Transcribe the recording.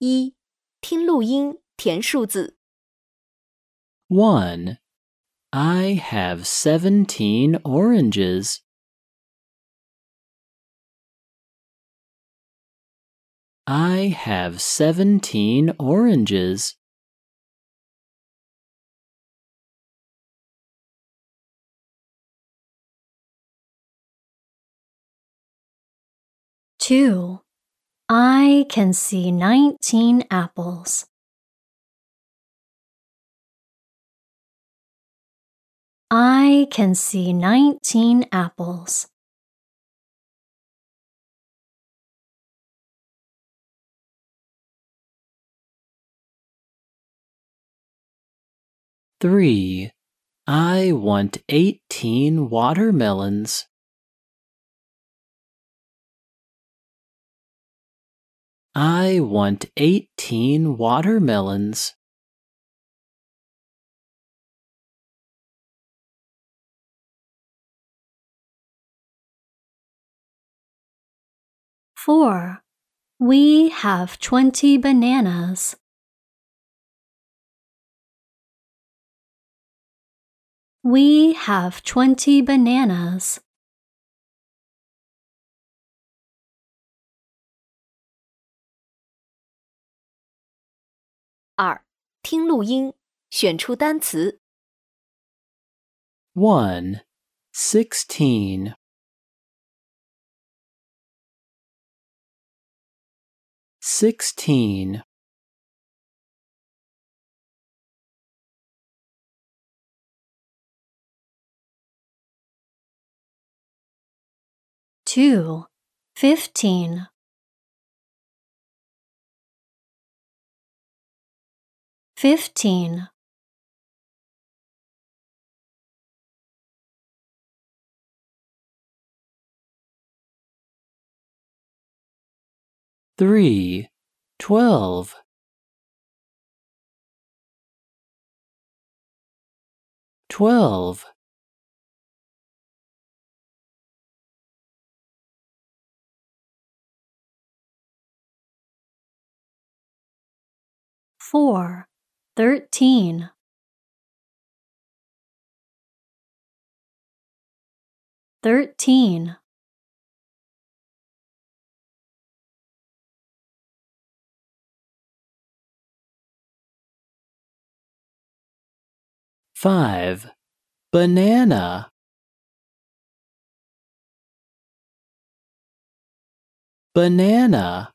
一、听录音，填数字。 1. I have 17 oranges. I have 17 oranges. 2. I can see 19 apples. I can see 19 apples. 3. I want 18 watermelons. I want 18 watermelons. 4. We have 20 bananas. We have 20 bananas. 2、听录音，选出单词。 1. 16. 16. 2. 15. 15. 3. 12. 12. 4. 13. 13. 5. Banana. Banana.